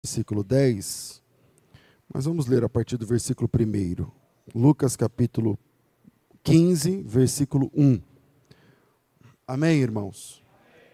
versículo 10, mas vamos ler a partir do versículo 1. Lucas capítulo 15, versículo 1. Amém, irmãos?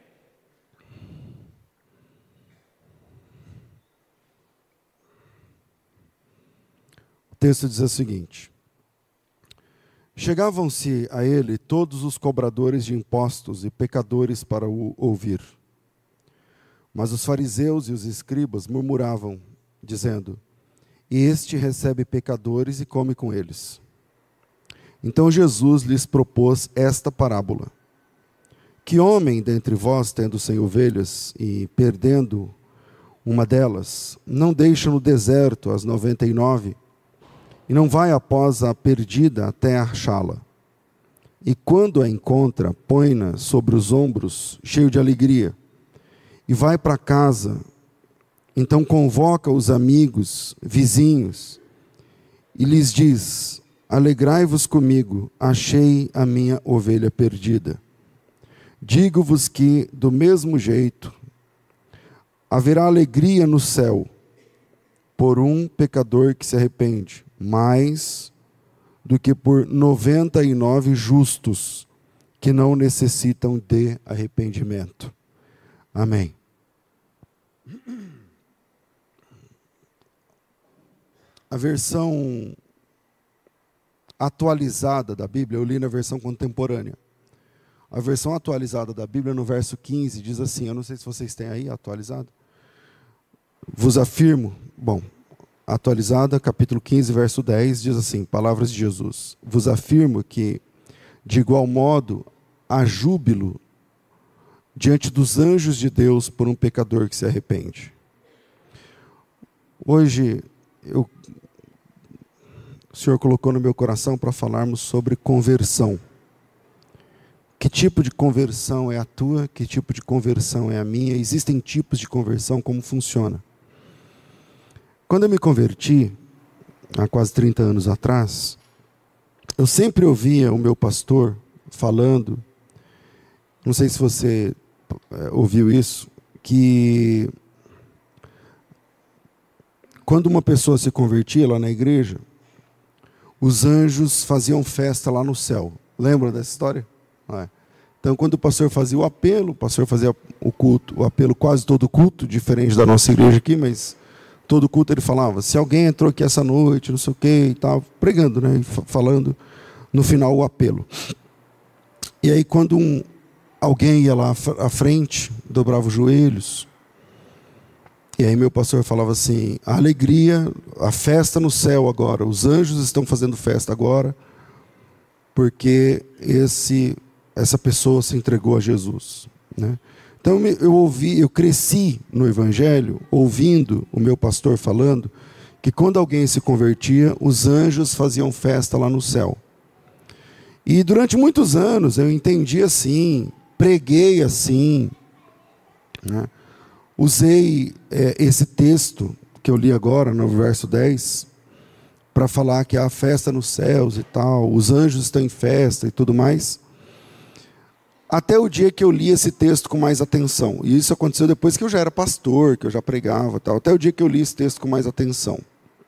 O texto diz o seguinte: chegavam-se a ele todos os cobradores de impostos e pecadores para o ouvir. Mas os fariseus e os escribas murmuravam, dizendo: este recebe pecadores e come com eles. Então Jesus lhes propôs esta parábola: que homem dentre vós, tendo 100 ovelhas e perdendo uma delas, não deixa no deserto as 99 e não vai após a perdida até achá-la? E quando a encontra, põe-na sobre os ombros, cheio de alegria, e vai para casa. Então convoca os amigos, vizinhos, e lhes diz: alegrai-vos comigo, achei a minha ovelha perdida. Digo-vos que, do mesmo jeito, haverá alegria no céu por um pecador que se arrepende, mais do que por 99 justos que não necessitam de arrependimento. Amém. A versão atualizada da Bíblia, eu li na versão contemporânea. A versão atualizada da Bíblia, no verso 15, diz assim, eu não sei se vocês têm aí atualizado. Vos afirmo, atualizada, capítulo 15, verso 10, diz assim, palavras de Jesus: vos afirmo que, de igual modo, há júbilo diante dos anjos de Deus por um pecador que se arrepende. Hoje, o Senhor colocou no meu coração para falarmos sobre conversão. Que tipo de conversão é a tua? Que tipo de conversão é a minha? Existem tipos de conversão, como funciona? Quando eu me converti, há quase 30 anos atrás, eu sempre ouvia o meu pastor falando, não sei se você ouviu isso, que quando uma pessoa se convertia lá na igreja, os anjos faziam festa lá no céu. Lembram dessa história? Então, quando o pastor fazia o pastor fazia o culto, o apelo quase todo culto, diferente da nossa igreja aqui, mas todo culto ele falava: se alguém entrou aqui essa noite, não sei o quê, e tal, pregando, né, falando no final o apelo. E aí, quando alguém ia lá à frente, dobrava os joelhos, e aí meu pastor falava assim: a alegria, a festa no céu agora, os anjos estão fazendo festa agora, porque essa pessoa se entregou a Jesus, né? Então eu cresci no Evangelho, ouvindo o meu pastor falando, que quando alguém se convertia, os anjos faziam festa lá no céu. E durante muitos anos eu entendi assim, preguei assim, né? Usei esse texto que eu li agora, no verso 10, para falar que há festa nos céus e tal, os anjos estão em festa e tudo mais, até o dia que eu li esse texto com mais atenção. E isso aconteceu depois que eu já era pastor, que eu já pregava, tal, até o dia que eu li esse texto com mais atenção.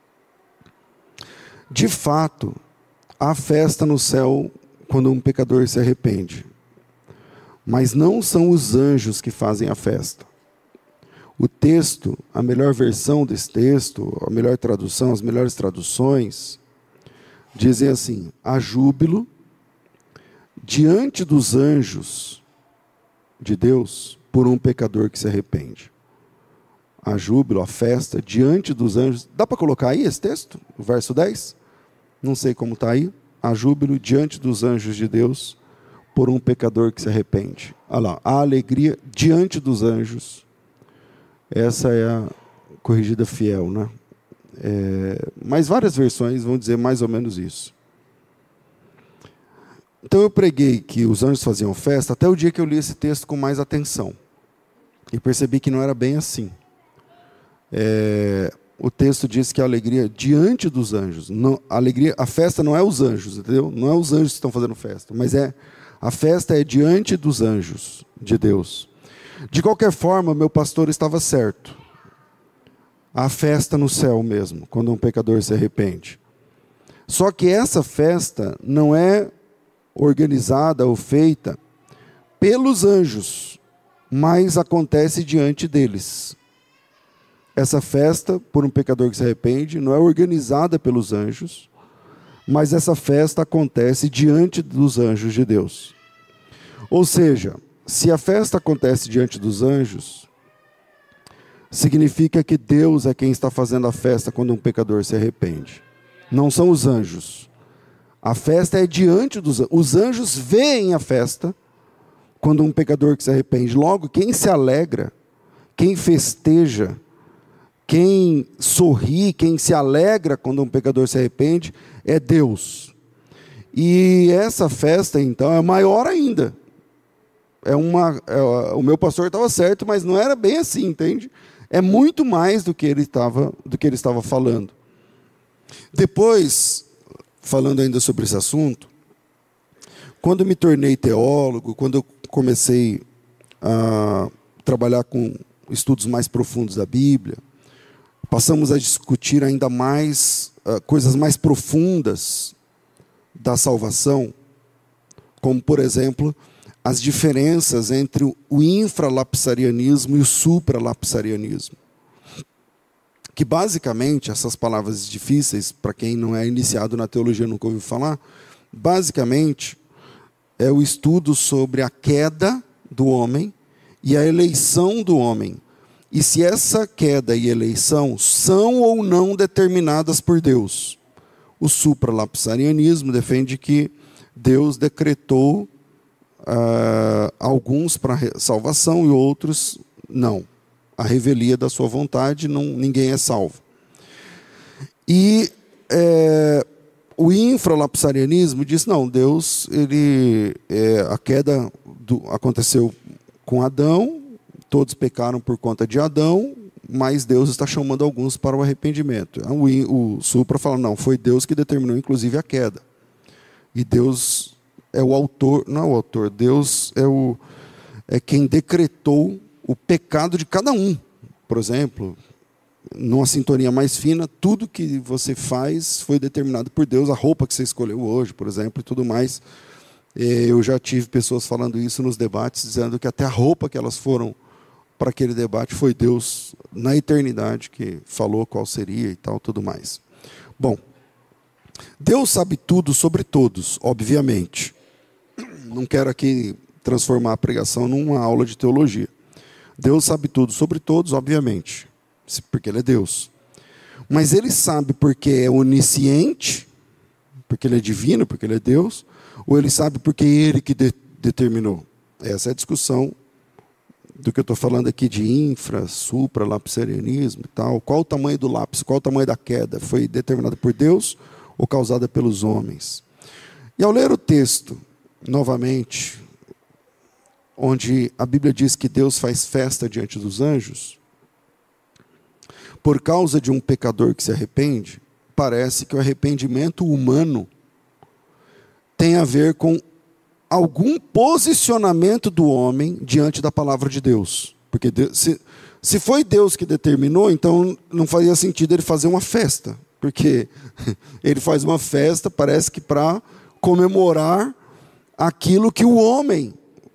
De fato, há festa no céu quando um pecador se arrepende, mas não são os anjos que fazem a festa. O texto, a melhor versão desse texto, a melhor tradução, as melhores traduções, dizem assim: há júbilo diante dos anjos de Deus por um pecador que se arrepende. Há júbilo, a festa diante dos anjos. Dá para colocar aí esse texto? O verso 10? Não sei como está aí. Há júbilo diante dos anjos de Deus por um pecador que se arrepende. Olha lá, há alegria diante dos anjos. Essa é a corrigida fiel, né? Mas várias versões vão dizer mais ou menos isso. Então eu preguei que os anjos faziam festa até o dia que eu li esse texto com mais atenção. E percebi que não era bem assim. O texto diz que a alegria diante dos anjos. Não, a festa não é os anjos, entendeu? Não é os anjos que estão fazendo festa, mas a festa é diante dos anjos de Deus. De qualquer forma, meu pastor estava certo. Há festa no céu mesmo, quando um pecador se arrepende. Só que essa festa não é organizada ou feita pelos anjos, mas acontece diante deles. Essa festa, por um pecador que se arrepende, não é organizada pelos anjos, mas essa festa acontece diante dos anjos de Deus. Ou seja, se a festa acontece diante dos anjos, significa que Deus é quem está fazendo a festa quando um pecador se arrepende. Não são os anjos. A festa é diante dos anjos. Os anjos veem a festa quando um pecador que se arrepende. Logo, quem se alegra, quem festeja, quem sorri, quem se alegra quando um pecador se arrepende, é Deus. E essa festa, então, é maior ainda. O meu pastor estava certo, mas não era bem assim, entende? É muito mais do que ele estava falando. Depois, falando ainda sobre esse assunto, quando me tornei teólogo, quando eu comecei a trabalhar com estudos mais profundos da Bíblia, passamos a discutir ainda mais coisas mais profundas da salvação, como, por exemplo, as diferenças entre o infralapsarianismo e o supralapsarianismo. Que basicamente, essas palavras difíceis, para quem não é iniciado na teologia, nunca ouviu falar, basicamente é o estudo sobre a queda do homem e a eleição do homem. E se essa queda e eleição são ou não determinadas por Deus. O supralapsarianismo defende que Deus decretou alguns para salvação e outros não. A revelia da sua vontade, ninguém é salvo. E o infralapsarianismo diz, não, Deus, a queda aconteceu com Adão, todos pecaram por conta de Adão, mas Deus está chamando alguns para o arrependimento. O supra fala, não, foi Deus que determinou inclusive a queda. E Deus é o autor, não é o autor, Deus é quem decretou o pecado de cada um. Por exemplo, numa sintonia mais fina, tudo que você faz foi determinado por Deus, a roupa que você escolheu hoje, por exemplo, e tudo mais. Eu já tive pessoas falando isso nos debates, dizendo que até a roupa que elas foram para aquele debate foi Deus, na eternidade, que falou qual seria e tal, tudo mais. Bom, Deus sabe tudo sobre todos, obviamente. Não quero aqui transformar a pregação numa aula de teologia. Deus sabe tudo sobre todos, obviamente, porque Ele é Deus. Mas Ele sabe porque é onisciente, porque Ele é divino, porque Ele é Deus, ou Ele sabe porque é Ele que determinou? Essa é a discussão do que eu estou falando aqui de infra, supra, lapsarianismo e tal. Qual o tamanho do lapso, qual o tamanho da queda? Foi determinada por Deus ou causada pelos homens? E ao ler o texto, novamente, onde a Bíblia diz que Deus faz festa diante dos anjos, por causa de um pecador que se arrepende, parece que o arrependimento humano tem a ver com algum posicionamento do homem diante da palavra de Deus. Porque Deus, se foi Deus que determinou, então não faria sentido ele fazer uma festa. Porque ele faz uma festa, parece que para comemorar aquilo que o homem,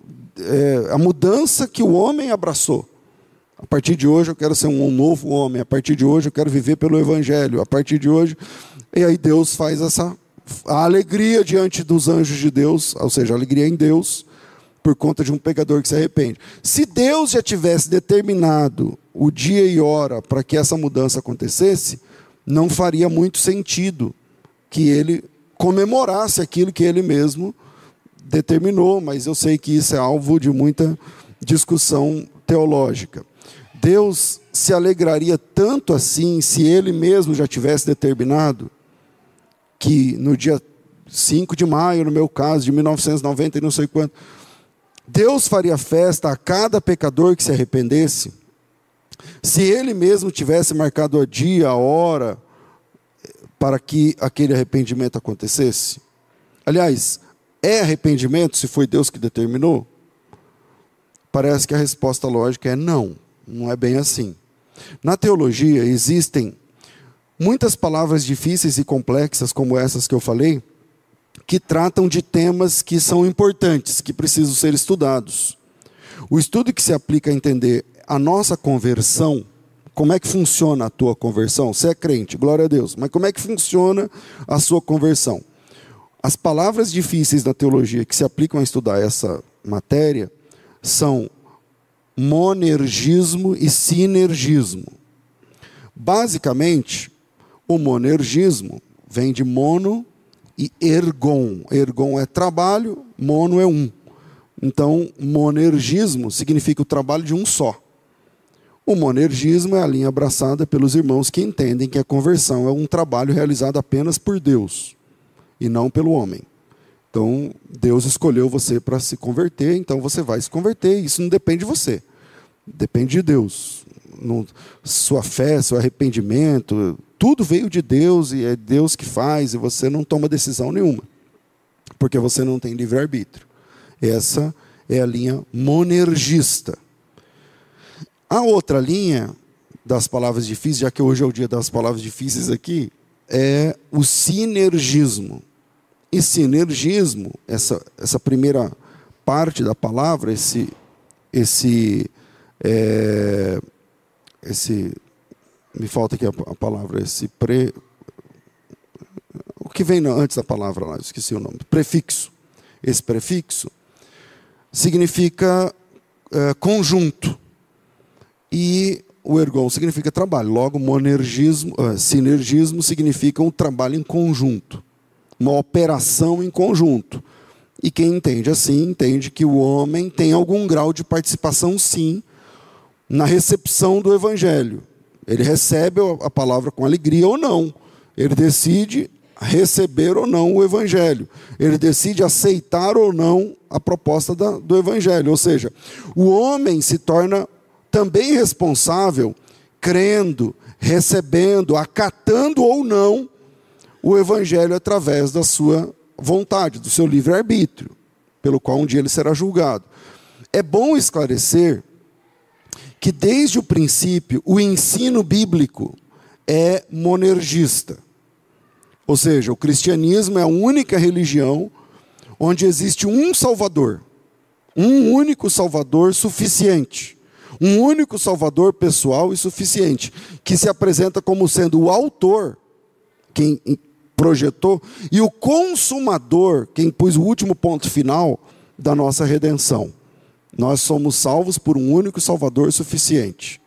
a mudança que o homem abraçou. A partir de hoje eu quero ser um novo homem, a partir de hoje eu quero viver pelo Evangelho, a partir de hoje... E aí Deus faz a alegria diante dos anjos de Deus, ou seja, a alegria em Deus, por conta de um pecador que se arrepende. Se Deus já tivesse determinado o dia e hora para que essa mudança acontecesse, não faria muito sentido que ele comemorasse aquilo que ele mesmo determinou, mas eu sei que isso é alvo de muita discussão teológica. Deus se alegraria tanto assim se ele mesmo já tivesse determinado que no dia 5 de maio, no meu caso, de 1990 e não sei quanto, Deus faria festa a cada pecador que se arrependesse, se ele mesmo tivesse marcado o dia, a hora, para que aquele arrependimento acontecesse? Aliás, é arrependimento se foi Deus que determinou? Parece que a resposta lógica é não, não é bem assim. Na teologia existem muitas palavras difíceis e complexas, como essas que eu falei, que tratam de temas que são importantes, que precisam ser estudados. O estudo que se aplica a entender a nossa conversão, como é que funciona a tua conversão? Você é crente, glória a Deus, mas como é que funciona a sua conversão? As palavras difíceis na teologia que se aplicam a estudar essa matéria são monergismo e sinergismo. Basicamente, o monergismo vem de mono e ergon. Ergon é trabalho, mono é um. Então, monergismo significa o trabalho de um só. O monergismo é a linha abraçada pelos irmãos que entendem que a conversão é um trabalho realizado apenas por Deus e não pelo homem. Então, Deus escolheu você para se converter, então você vai se converter. Isso não depende de você, depende de Deus. Sua fé, seu arrependimento, tudo veio de Deus e é Deus que faz e você não toma decisão nenhuma, porque você não tem livre-arbítrio. Essa é a linha monergista. A outra linha das palavras difíceis, já que hoje é o dia das palavras difíceis aqui, é o sinergismo. E sinergismo, essa primeira parte da palavra, me falta aqui a palavra, o que vem antes da palavra lá, eu esqueci o nome, prefixo. Esse prefixo significa conjunto. E o ergon significa trabalho. Logo, sinergismo significa um trabalho em conjunto, uma operação em conjunto. E quem entende assim, entende que o homem tem algum grau de participação, sim, na recepção do evangelho. Ele recebe a palavra com alegria ou não. Ele decide receber ou não o evangelho. Ele decide aceitar ou não a proposta do evangelho. Ou seja, o homem se torna também responsável, crendo, recebendo, acatando ou não o evangelho através da sua vontade, do seu livre-arbítrio, pelo qual um dia ele será julgado. É bom esclarecer que desde o princípio o ensino bíblico é monergista. Ou seja, o cristianismo é a única religião onde existe um Salvador, um único Salvador suficiente, um único Salvador pessoal e suficiente, que se apresenta como sendo o autor, quem projetou, e o consumador, quem pôs o último ponto final da nossa redenção. Nós somos salvos por um único Salvador suficiente.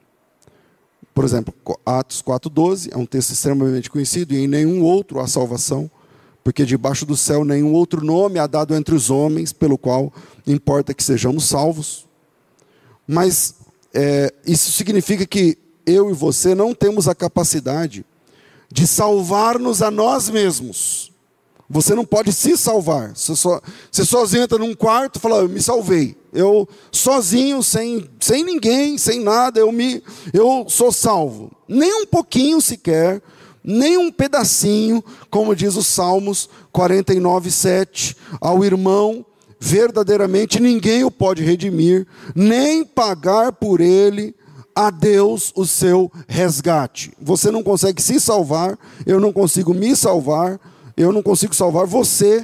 Por exemplo, Atos 4,12 é um texto extremamente conhecido, e em nenhum outro há salvação, porque debaixo do céu nenhum outro nome há dado entre os homens, pelo qual importa que sejamos salvos. Mas isso significa que eu e você não temos a capacidade de salvar-nos a nós mesmos. Você não pode se salvar. Você sozinho entra num quarto e fala, eu me salvei. Eu sozinho, sem ninguém, sem nada, eu sou salvo. Nem um pouquinho sequer, nem um pedacinho, como diz os Salmos 49:7, ao irmão, verdadeiramente ninguém o pode redimir, nem pagar por ele a Deus o seu resgate. Você não consegue se salvar, eu não consigo me salvar, eu não consigo salvar você,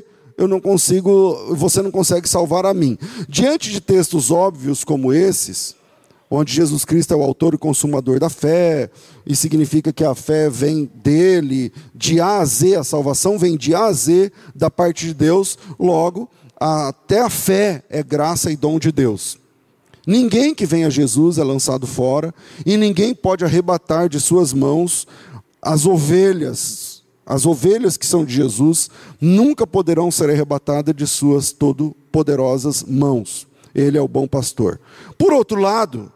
você não consegue salvar a mim. Diante de textos óbvios como esses, onde Jesus Cristo é o autor e consumador da fé, e significa que a fé vem dele, de A a Z, a salvação vem de A a Z da parte de Deus, logo, até a fé é graça e dom de Deus. Ninguém que vem a Jesus é lançado fora, e ninguém pode arrebatar de suas mãos as ovelhas. As ovelhas que são de Jesus nunca poderão ser arrebatadas de suas todo-poderosas mãos. Ele é o bom pastor. Por outro lado,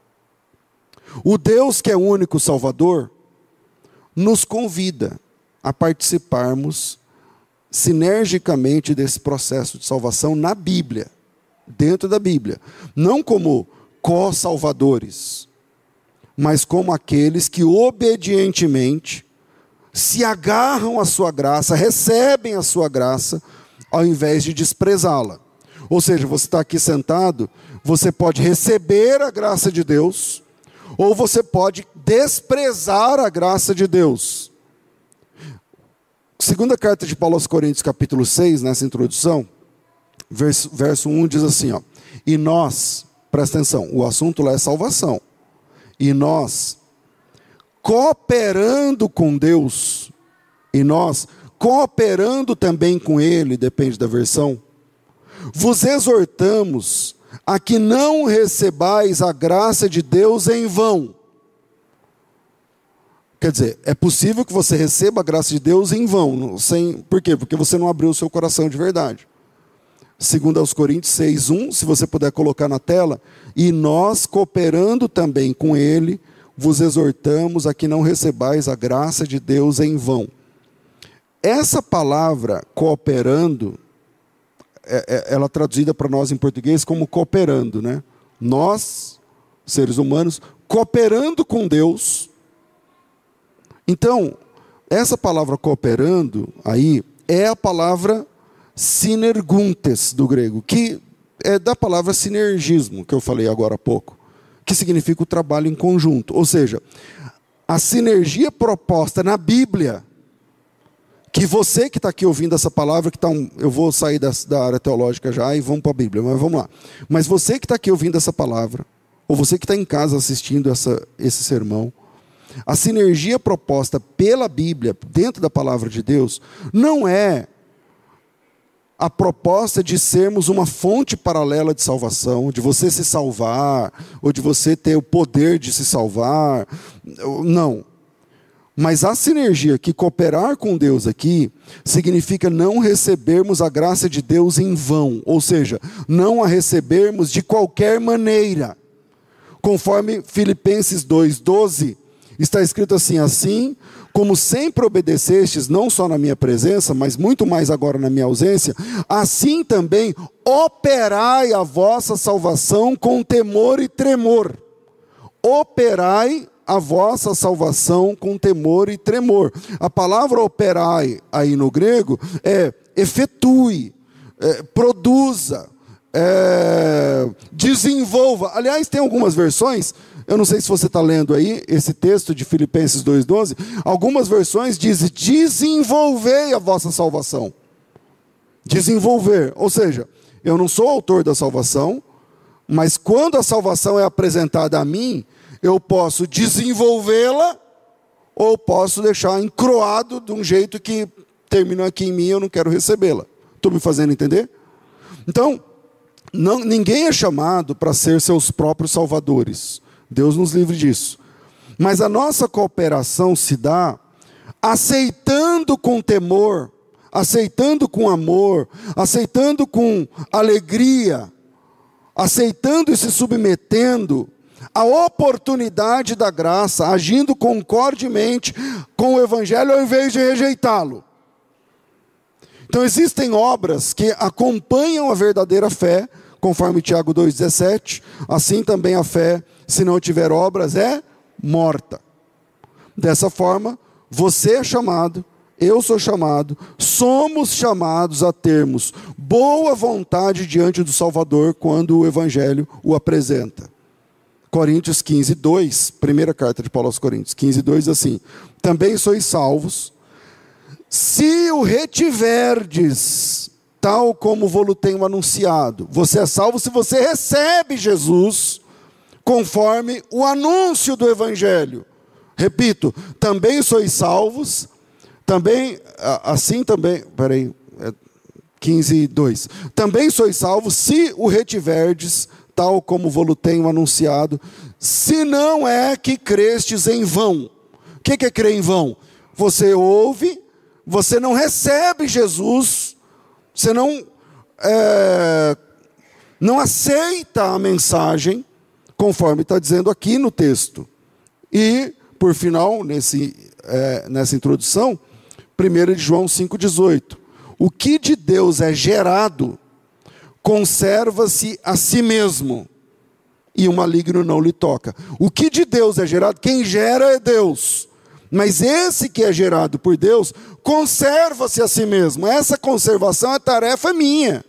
o Deus que é o único Salvador nos convida a participarmos sinergicamente desse processo de salvação na Bíblia, dentro da Bíblia. Não como co-salvadores, mas como aqueles que obedientemente se agarram à sua graça, recebem a sua graça, ao invés de desprezá-la. Ou seja, você está aqui sentado, você pode receber a graça de Deus, ou você pode desprezar a graça de Deus. Segunda carta de Paulo aos Coríntios, capítulo 6, nessa introdução, verso 1 diz assim, ó, e nós, presta atenção, o assunto lá é salvação, e nós, cooperando com Deus, e nós, cooperando também com Ele, depende da versão, vos exortamos a que não recebais a graça de Deus em vão. Quer dizer, é possível que você receba a graça de Deus em vão. Por quê? Porque você não abriu o seu coração de verdade. Segundo aos Coríntios 6:1, se você puder colocar na tela, e nós, cooperando também com Ele, vos exortamos a que não recebais a graça de Deus em vão. Essa palavra, cooperando, ela é traduzida para nós em português como cooperando, né? Nós, seres humanos, cooperando com Deus. Então, essa palavra cooperando aí é a palavra sinerguntes do grego, que é da palavra sinergismo, que eu falei agora há pouco, que significa o trabalho em conjunto. Ou seja, a sinergia proposta na Bíblia, que você que está aqui ouvindo essa palavra, eu vou sair da área teológica já e vamos para a Bíblia, mas vamos lá. Mas você que está aqui ouvindo essa palavra, ou você que está em casa assistindo esse sermão, a sinergia proposta pela Bíblia, dentro da palavra de Deus, não é a proposta de sermos uma fonte paralela de salvação, de você se salvar, ou de você ter o poder de se salvar. Não. Mas a sinergia, que cooperar com Deus aqui, significa não recebermos a graça de Deus em vão, ou seja, não a recebermos de qualquer maneira. Conforme Filipenses 2:12, está escrito assim, assim como sempre obedecestes, não só na minha presença, mas muito mais agora na minha ausência, assim também operai a vossa salvação com temor e tremor. Operai a vossa salvação com temor e tremor. A palavra operai aí no grego é efetue, produza, desenvolva. Aliás, tem algumas versões, eu não sei se você está lendo aí esse texto de Filipenses 2:12, algumas versões dizem desenvolvei a vossa salvação. Desenvolver, ou seja, eu não sou autor da salvação, mas quando a salvação é apresentada a mim, eu posso desenvolvê-la ou posso deixar encroado de um jeito que termina aqui em mim e eu não quero recebê-la. Estou me fazendo entender? Então, ninguém é chamado para ser seus próprios salvadores. Deus nos livre disso. Mas a nossa cooperação se dá aceitando com temor, aceitando com amor, aceitando com alegria, aceitando e se submetendo à oportunidade da graça, agindo concordemente com o Evangelho ao invés de rejeitá-lo. Então existem obras que acompanham a verdadeira fé, conforme Tiago 2,17, assim também a fé, se não tiver obras, é morta. Dessa forma, você é chamado, eu sou chamado, somos chamados a termos boa vontade diante do Salvador quando o Evangelho o apresenta. Coríntios 15:2, primeira carta de Paulo aos Coríntios, 15:2, assim, também sois salvos, se o retiverdes, tal como vou-lo tenho anunciado. Você é salvo se você recebe Jesus, conforme o anúncio do Evangelho. Repito, também sois salvos, também, assim também, 15:2. Também sois salvos se o retiverdes, tal como vou-lo tenho anunciado, se não é que crestes em vão. O que é crer em vão? Você ouve, você não recebe Jesus, você não aceita a mensagem, conforme está dizendo aqui no texto. E, por final, nessa introdução, 1 João 5,18. O que de Deus é gerado, conserva-se a si mesmo, e o maligno não lhe toca. O que de Deus é gerado, quem gera é Deus. Mas esse que é gerado por Deus, conserva-se a si mesmo. Essa conservação é tarefa minha.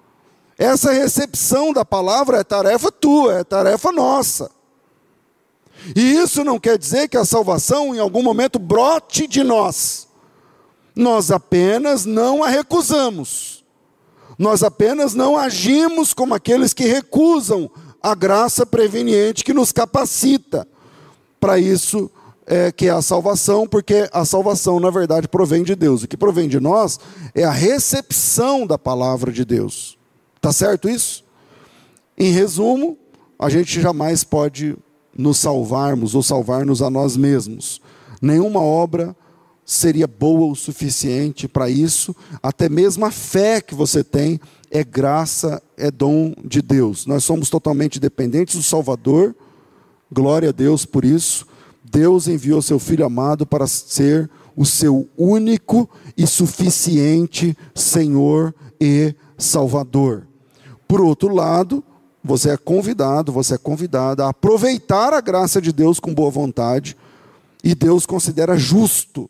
Essa recepção da palavra é tarefa tua, é tarefa nossa. E isso não quer dizer que a salvação em algum momento brote de nós. Nós apenas não a recusamos. Nós apenas não agimos como aqueles que recusam a graça preveniente que nos capacita para isso, que é a salvação, porque a salvação, na verdade, provém de Deus. O que provém de nós é a recepção da palavra de Deus. Está certo isso? Em resumo, a gente jamais pode nos salvarmos ou salvar-nos a nós mesmos. Nenhuma obra seria boa o suficiente para isso. Até mesmo a fé que você tem é graça, é dom de Deus. Nós somos totalmente dependentes do Salvador. Glória a Deus por isso. Deus enviou seu Filho amado para ser o seu único e suficiente Senhor e Salvador. Por outro lado, você é convidada a aproveitar a graça de Deus com boa vontade, e Deus considera justo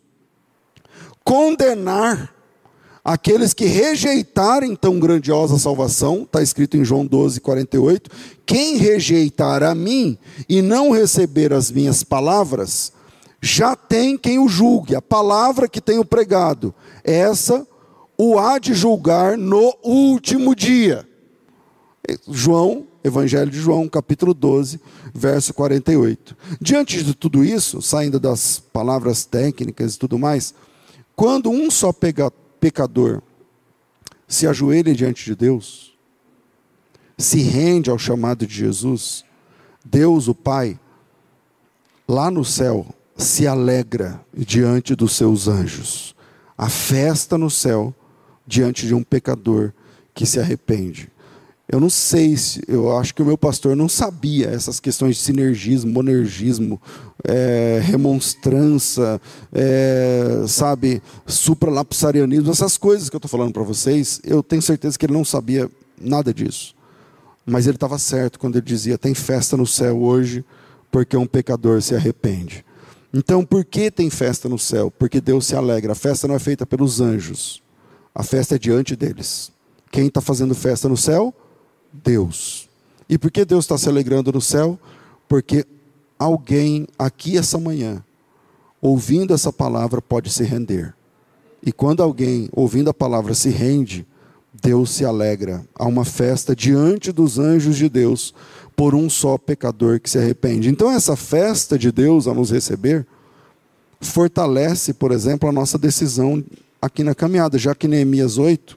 condenar aqueles que rejeitarem tão grandiosa salvação. Está escrito em João 12:48, quem rejeitar a mim e não receber as minhas palavras, já tem quem o julgue. A palavra que tenho pregado, essa o há de julgar no último dia. Evangelho de João, capítulo 12, verso 48. Diante de tudo isso, saindo das palavras técnicas e tudo mais, quando um só pecador se ajoelha diante de Deus, se rende ao chamado de Jesus, Deus, o Pai, lá no céu, se alegra diante dos seus anjos. A festa no céu, diante de um pecador que se arrepende. Eu não sei, eu acho que o meu pastor não sabia essas questões de sinergismo, monergismo, remonstrança, supralapsarianismo, essas coisas que eu estou falando para vocês, eu tenho certeza que ele não sabia nada disso. Mas ele estava certo quando ele dizia, tem festa no céu hoje, porque um pecador se arrepende. Então, por que tem festa no céu? Porque Deus se alegra. A festa não é feita pelos anjos, a festa é diante deles. Quem está fazendo festa no céu? Deus. E por que Deus está se alegrando no céu? Porque alguém aqui essa manhã, ouvindo essa palavra, pode se render. E quando alguém, ouvindo a palavra, se rende, Deus se alegra. Há uma festa diante dos anjos de Deus, por um só pecador que se arrepende. Então essa festa de Deus a nos receber, fortalece, por exemplo, a nossa decisão aqui na caminhada, já que Neemias 8,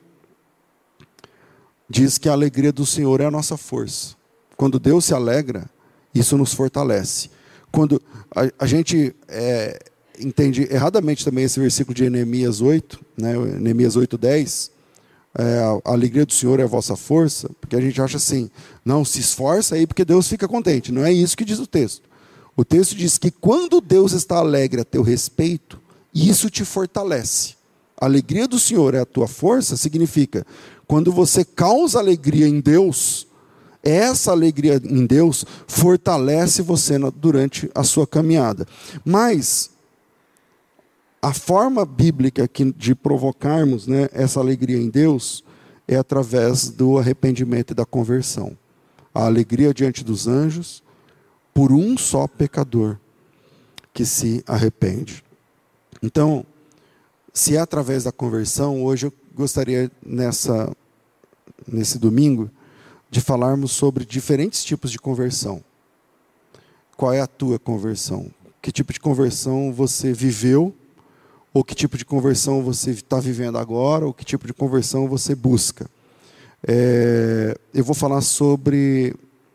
diz que a alegria do Senhor é a nossa força. Quando Deus se alegra, isso nos fortalece. Quando a gente entende erradamente também esse versículo de Neemias 8, né, Neemias 8:10, a alegria do Senhor é a vossa força, porque a gente acha assim, não, se esforça aí porque Deus fica contente. Não é isso que diz o texto. O texto diz que quando Deus está alegre a teu respeito, isso te fortalece. A alegria do Senhor é a tua força, significa, quando você causa alegria em Deus, essa alegria em Deus fortalece você durante a sua caminhada. Mas a forma bíblica de provocarmos, né, essa alegria em Deus é através do arrependimento e da conversão. A alegria diante dos anjos por um só pecador que se arrepende. Então, se é através da conversão, hoje eu gostaria nesse domingo, de falarmos sobre diferentes tipos de conversão. Qual é a tua conversão? Que tipo de conversão você viveu? Ou que tipo de conversão você está vivendo agora? Ou que tipo de conversão você busca? Eu vou falar sobre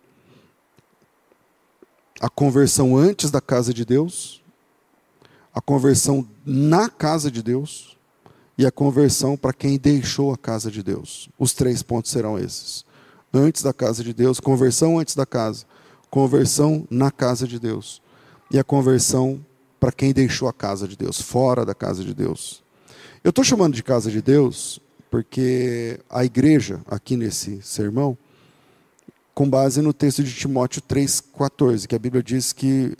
a conversão antes da casa de Deus, a conversão na casa de Deus, e a conversão para quem deixou a casa de Deus. Os 3 pontos serão esses. Antes da casa de Deus, conversão antes da casa, conversão na casa de Deus, e a conversão para quem deixou a casa de Deus, fora da casa de Deus. Eu estou chamando de casa de Deus porque a igreja, aqui nesse sermão, com base no texto de Timóteo 3,14, que a Bíblia diz que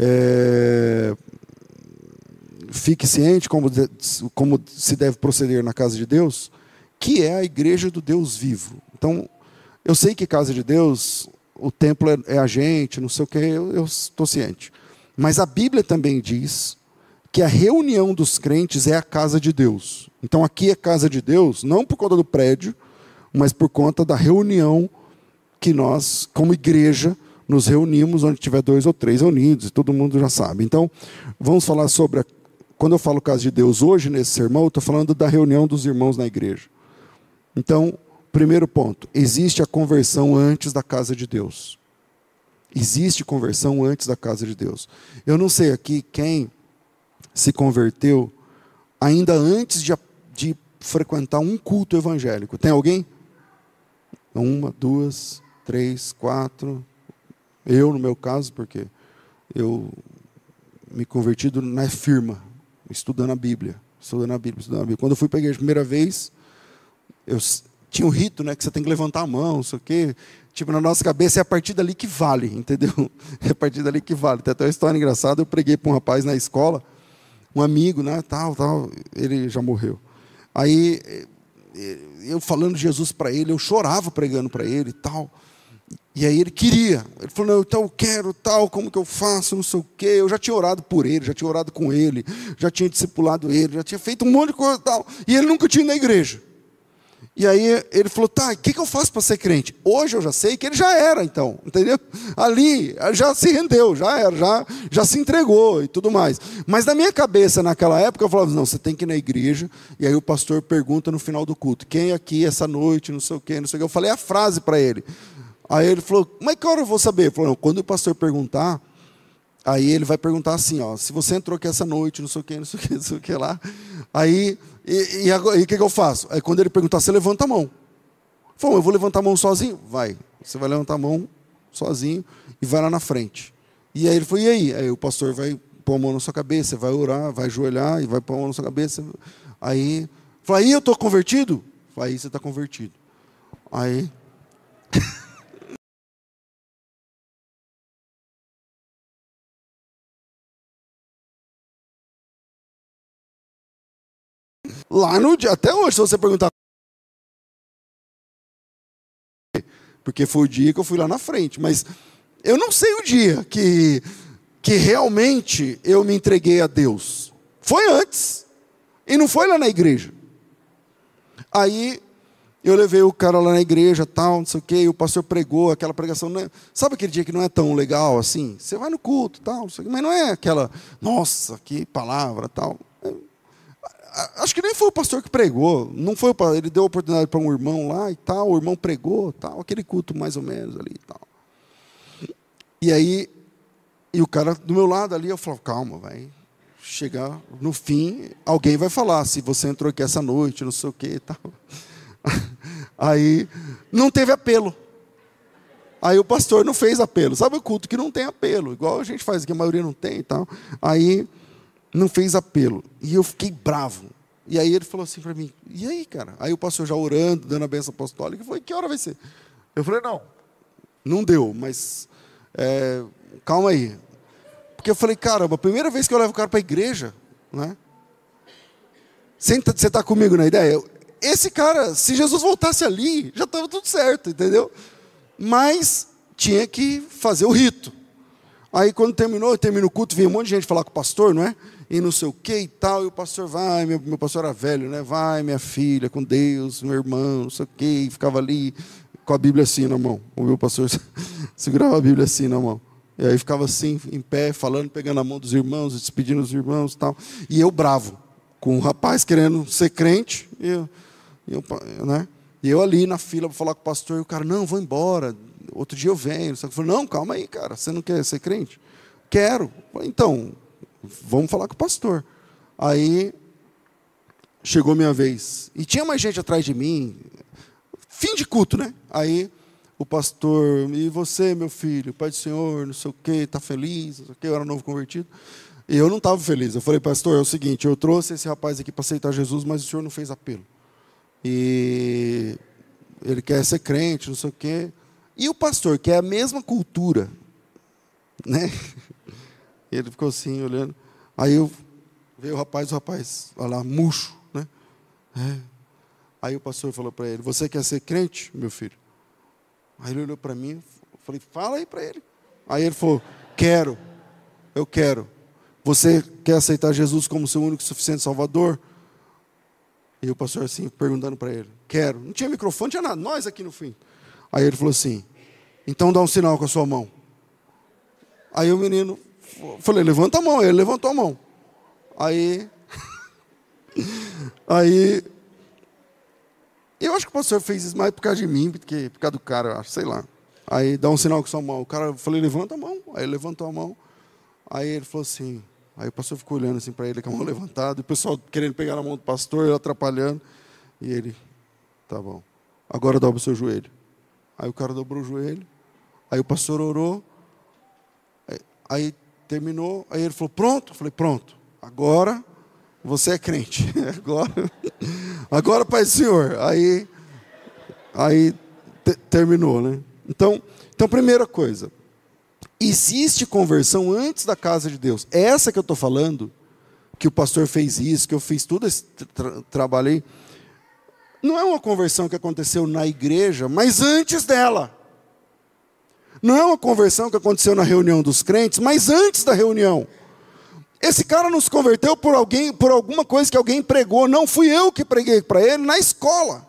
fique ciente como se deve proceder na casa de Deus, que é a igreja do Deus vivo. Então, eu sei que casa de Deus, o templo é a gente, não sei o que, eu estou ciente. Mas a Bíblia também diz que a reunião dos crentes é a casa de Deus. Então aqui é casa de Deus, não por conta do prédio, mas por conta da reunião que nós, como igreja, nos reunimos onde tiver 2 ou 3 reunidos, e todo mundo já sabe. Então, vamos falar sobre, quando eu falo casa de Deus hoje, nesse sermão, eu estou falando da reunião dos irmãos na igreja. Então, primeiro ponto, existe a conversão antes da casa de Deus. Existe conversão antes da casa de Deus. Eu não sei aqui quem se converteu ainda antes de frequentar um culto evangélico. Tem alguém? 1, 2, 3, 4. Eu, no meu caso, porque eu me converti na firma, estudando a Bíblia. Quando eu fui para a igreja a primeira vez, eu tinha um rito, né, que você tem que levantar a mão, não sei o quê. Tipo, na nossa cabeça é a partir dali que vale, entendeu? É a partir dali que vale. Tem até uma história engraçada, eu preguei para um rapaz na escola, um amigo, né, tal, ele já morreu. Aí, eu falando de Jesus para ele, eu chorava pregando para ele e tal. E aí ele queria. Ele falou, não, então eu quero, tal, como que eu faço, não sei o quê. Eu já tinha orado por ele, já tinha orado com ele, já tinha discipulado ele, já tinha feito um monte de coisa e tal. E ele nunca tinha ido na igreja. E aí ele falou, tá, o que eu faço para ser crente? Hoje eu já sei que ele já era, então, entendeu? Ali, já se rendeu, já era, já se entregou e tudo mais. Mas na minha cabeça, naquela época, eu falava, não, você tem que ir na igreja. E aí o pastor pergunta no final do culto, quem aqui essa noite, não sei o quê, não sei o quê. Eu falei a frase para ele. Aí ele falou, mas que hora eu vou saber? Ele falou, não, quando o pastor perguntar, aí ele vai perguntar assim, ó, se você entrou aqui essa noite, não sei o quê, não sei o quê, não sei o que lá. Aí, e o que eu faço? Aí quando ele perguntar, você levanta a mão. Ele falou, eu vou levantar a mão sozinho? Vai, você vai levantar a mão sozinho e vai lá na frente. E aí ele falou, e aí? Aí o pastor vai pôr a mão na sua cabeça, vai orar, vai ajoelhar e vai pôr a mão na sua cabeça. Aí, falou, aí eu estou convertido? Falei, aí você está convertido. Aí... Lá no dia, até hoje, se você perguntar. Porque foi o dia que eu fui lá na frente. Mas eu não sei o dia que realmente eu me entreguei a Deus. Foi antes. E não foi lá na igreja. Aí eu levei o cara lá na igreja, tal, não sei o quê, e o pastor pregou aquela pregação. Né? Sabe aquele dia que não é tão legal assim? Você vai no culto, tal, não sei o quê, mas não é aquela, nossa, que palavra, tal. Acho que nem foi o pastor que pregou, não foi ele deu a oportunidade para um irmão lá e tal, o irmão pregou, tal, aquele culto mais ou menos ali e tal. E aí, e o cara do meu lado ali, eu falava, calma, vai chegar no fim, alguém vai falar, se você entrou aqui essa noite, não sei o que e tal. Aí, não teve apelo. Aí o pastor não fez apelo, sabe o culto que não tem apelo, igual a gente faz aqui, a maioria não tem e tal. Aí, não fez apelo. E eu fiquei bravo. E aí ele falou assim para mim, e aí, cara? Aí o pastor já orando, dando a bênção apostólica, falou, que hora vai ser? Eu falei, não deu, mas calma aí. Porque eu falei, caramba, a primeira vez que eu levo o cara para a igreja, né? Você está comigo na ideia? Esse cara, se Jesus voltasse ali, já estava tudo certo, entendeu? Mas tinha que fazer o rito. Aí quando terminou o culto, vinha um monte de gente falar com o pastor, não é? E não sei o que e tal, e o pastor vai, meu pastor era velho, né? Vai, minha filha, com Deus, meu irmão, não sei o que, e ficava ali com a Bíblia assim na mão. O meu pastor segurava a Bíblia assim na mão. E aí ficava assim, em pé, falando, pegando a mão dos irmãos, despedindo os irmãos e tal. E eu bravo, com o rapaz querendo ser crente, né? E eu ali na fila para falar com o pastor, e o cara, não, vou embora, outro dia eu venho. Eu falei, não, calma aí, cara, você não quer ser crente? Quero. Eu falei, então, vamos falar com o pastor. Aí, chegou minha vez. E tinha mais gente atrás de mim, fim de culto, né? Aí, o pastor, e você, meu filho, pai do Senhor, não sei o quê, está feliz, não sei o quê, eu era novo convertido. E eu não estava feliz. Eu falei, pastor, é o seguinte, eu trouxe esse rapaz aqui para aceitar Jesus, mas o senhor não fez apelo. E ele quer ser crente, não sei o quê. E o pastor, que é a mesma cultura, né? Ele ficou assim, olhando. Aí veio o rapaz, olha lá, murcho, né? Aí o pastor falou para ele, você quer ser crente, meu filho? Aí ele olhou para mim, falei, fala aí para ele. Aí ele falou, quero, eu quero. Você quer aceitar Jesus como seu único e suficiente Salvador? E o pastor assim, perguntando para ele, quero. Não tinha microfone, não tinha nada, nós aqui no fim. Aí ele falou assim, então dá um sinal com a sua mão. Aí o menino, falei, levanta a mão. Ele levantou a mão. Aí, eu acho que o pastor fez isso mais por causa de mim, do que por causa do cara, eu acho, sei lá. Aí dá um sinal com a sua mão. O cara, eu falei, levanta a mão. Aí ele levantou a mão. Aí ele falou assim, aí o pastor ficou olhando assim para ele com a mão levantada, e o pessoal querendo pegar na mão do pastor, ele atrapalhando. E ele, tá bom, agora dobra o seu joelho. Aí o cara dobrou o joelho, aí o pastor orou, aí terminou, aí ele falou, pronto? Eu falei, pronto, agora você é crente. Agora Pai do Senhor. Aí terminou, né? Então, primeira coisa, existe conversão antes da casa de Deus. É essa que eu estou falando, que o pastor fez isso, que eu fiz tudo esse trabalho. Não é uma conversão que aconteceu na igreja, mas antes dela. Não é uma conversão que aconteceu na reunião dos crentes, mas antes da reunião. Esse cara não se converteu por alguma coisa que alguém pregou. Não fui eu que preguei para ele na escola.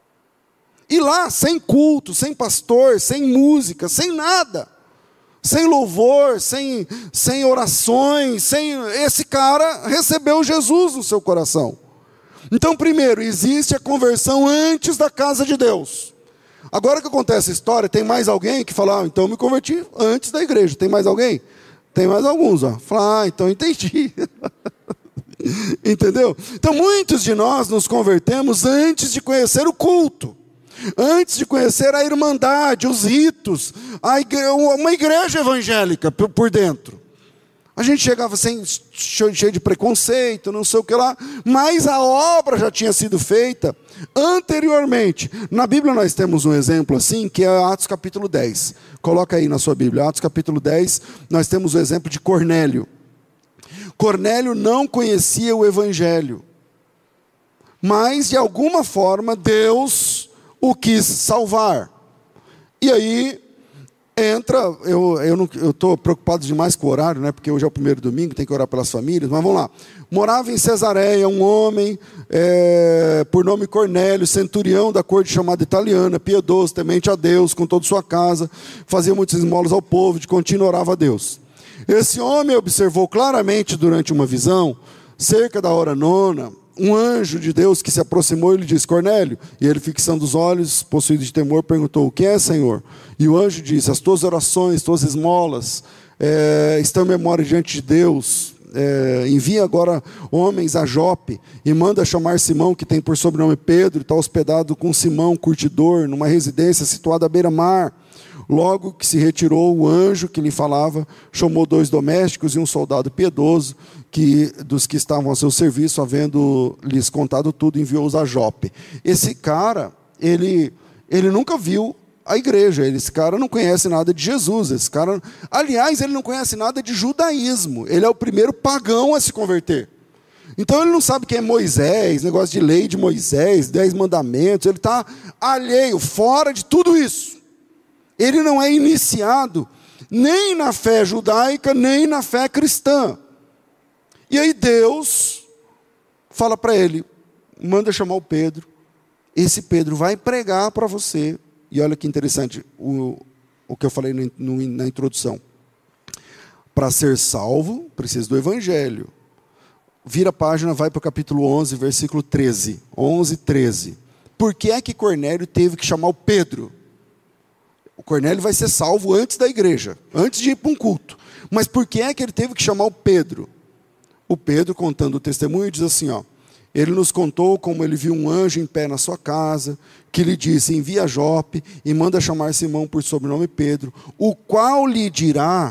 E lá, sem culto, sem pastor, sem música, sem nada. Sem louvor, sem orações, esse cara recebeu Jesus no seu coração. Então, primeiro, existe a conversão antes da casa de Deus. Agora que acontece a história, tem mais alguém que fala, então eu me converti antes da igreja. Tem mais alguém? Tem mais alguns, ó. Fala, então entendi. Entendeu? Então, muitos de nós nos convertemos antes de conhecer o culto. Antes de conhecer a irmandade, os ritos, uma igreja evangélica por dentro. A gente chegava cheio de preconceito, não sei o que lá, mas a obra já tinha sido feita anteriormente. Na Bíblia nós temos um exemplo assim, que é Atos capítulo 10. Coloca aí na sua Bíblia, Atos capítulo 10, nós temos o exemplo de Cornélio. Cornélio não conhecia o Evangelho, mas de alguma forma Deus o quis salvar. E aí entra, eu estou preocupado demais com o horário, né? Porque hoje é o primeiro domingo, tem que orar pelas famílias, mas vamos lá. Morava em Cesareia um homem, por nome Cornélio, centurião da corte chamada italiana, piedoso, temente a Deus, com toda a sua casa, fazia muitas esmolas ao povo, de contínuo orava a Deus. Esse homem observou claramente durante uma visão, cerca da hora 9, um anjo de Deus que se aproximou e lhe disse, Cornélio, e ele fixando os olhos, possuído de temor, perguntou, o que é, Senhor? E o anjo disse, as tuas orações, tuas esmolas, estão em memória diante de Deus, envia agora homens a Jope, e manda chamar Simão, que tem por sobrenome Pedro, e está hospedado com Simão, curtidor, numa residência situada à beira-mar. Logo que se retirou o anjo que lhe falava, chamou 2 domésticos e um soldado piedoso, dos que estavam a seu serviço, havendo-lhes contado tudo, enviou-os a Jope. Esse cara, ele nunca viu a igreja, esse cara não conhece nada de Jesus, aliás, ele não conhece nada de judaísmo, ele é o primeiro pagão a se converter. Então ele não sabe quem é Moisés, negócio de lei de Moisés, 10 mandamentos, ele está alheio, fora de tudo isso. Ele não é iniciado nem na fé judaica, nem na fé cristã. E aí Deus fala para ele, manda chamar o Pedro. Esse Pedro vai pregar para você. E olha que interessante o que eu falei na introdução. Para ser salvo, precisa do Evangelho. Vira a página, vai para o capítulo 11, versículo 13. 11, 13. Por que é que Cornélio teve que chamar o Pedro? O Cornélio vai ser salvo antes da igreja, antes de ir para um culto. Mas por que é que ele teve que chamar o Pedro? O Pedro, contando o testemunho, diz assim, ó, ele nos contou como ele viu um anjo em pé na sua casa, que lhe disse, envia a Jope e manda chamar Simão por sobrenome Pedro, o qual lhe dirá,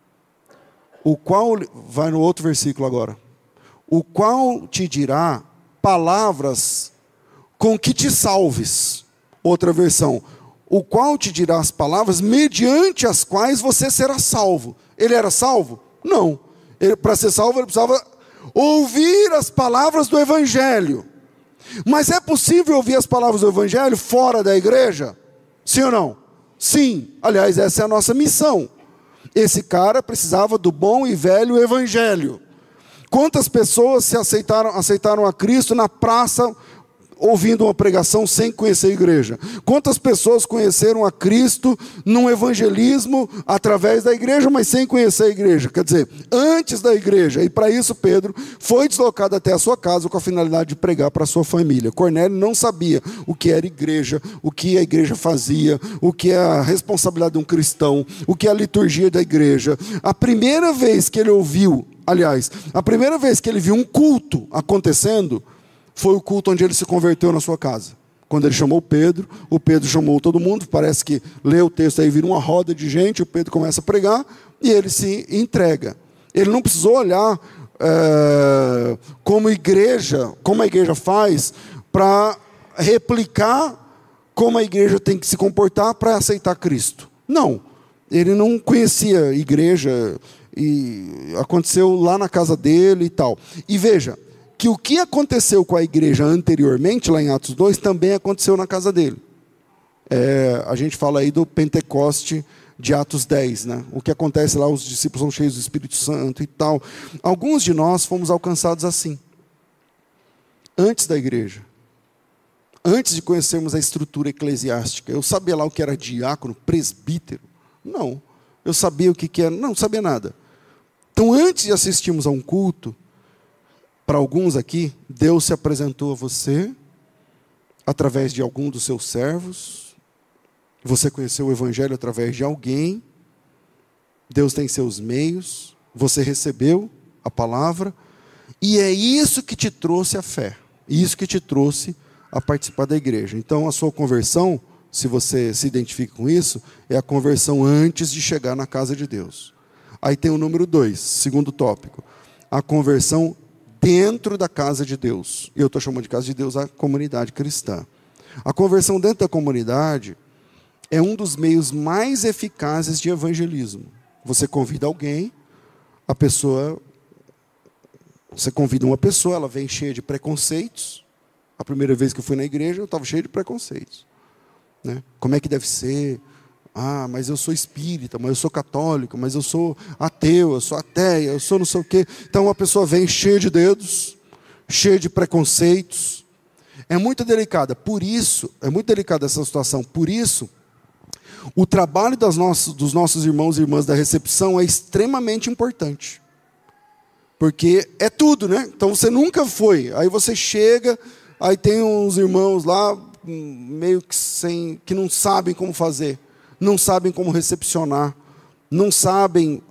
vai no outro versículo agora, o qual te dirá palavras com que te salves. Outra versão, o qual te dirá as palavras mediante as quais você será salvo. Ele era salvo? Não. Para ser salvo, ele precisava ouvir as palavras do Evangelho. Mas é possível ouvir as palavras do Evangelho fora da igreja? Sim ou não? Sim, aliás, essa é a nossa missão. Esse cara precisava do bom e velho evangelho. Quantas pessoas se aceitaram a Cristo na praça, ouvindo uma pregação sem conhecer a igreja? Quantas pessoas conheceram a Cristo num evangelismo através da igreja, mas sem conhecer a igreja? Quer dizer, antes da igreja. E para isso Pedro foi deslocado até a sua casa com a finalidade de pregar para a sua família. Cornélio não sabia o que era igreja, o que a igreja fazia, o que é a responsabilidade de um cristão, o que é a liturgia da igreja. A primeira vez que ele ouviu, aliás, a primeira vez que ele viu um culto acontecendo, foi o culto onde ele se converteu na sua casa. Quando ele chamou o Pedro chamou todo mundo, parece que lê o texto aí, vira uma roda de gente, o Pedro começa a pregar, e ele se entrega. Ele não precisou olhar como a igreja faz, para replicar como a igreja tem que se comportar para aceitar Cristo. Não, ele não conhecia a igreja, e aconteceu lá na casa dele e tal. E veja, que o que aconteceu com a igreja anteriormente, lá em Atos 2, também aconteceu na casa dele. A gente fala aí do Pentecoste de Atos 10, né? O que acontece lá, os discípulos são cheios do Espírito Santo e tal. Alguns de nós fomos alcançados assim, antes da igreja, antes de conhecermos a estrutura eclesiástica. Eu sabia lá o que era diácono, presbítero? Não. Eu sabia o que era? Não sabia nada. Então, antes de assistirmos a um culto, para alguns aqui, Deus se apresentou a você através de algum dos seus servos. Você conheceu o evangelho através de alguém. Deus tem seus meios. Você recebeu a palavra. E é isso que te trouxe a fé. Isso que te trouxe a participar da igreja. Então, a sua conversão, se você se identifica com isso, é a conversão antes de chegar na casa de Deus. Aí tem o número 2, segundo tópico. A conversão dentro da casa de Deus. Eu estou chamando de casa de Deus a comunidade cristã. A conversão dentro da comunidade é um dos meios mais eficazes de evangelismo. Você convida alguém, você convida uma pessoa, ela vem cheia de preconceitos. A primeira vez que eu fui na igreja, eu estava cheio de preconceitos, né? Como é que deve ser? Mas eu sou espírita, mas eu sou católico, mas eu sou ateu, eu sou ateia, eu sou não sei o quê. Então a pessoa vem cheia de dedos, cheia de preconceitos. É muito delicada. Por isso, é muito delicada essa situação. Por isso, o trabalho dos nossos irmãos e irmãs da recepção é extremamente importante. Porque é tudo, né? Então você nunca foi. Aí você chega, aí tem uns irmãos lá, meio que não sabem como fazer. Não sabem como recepcionar, não sabem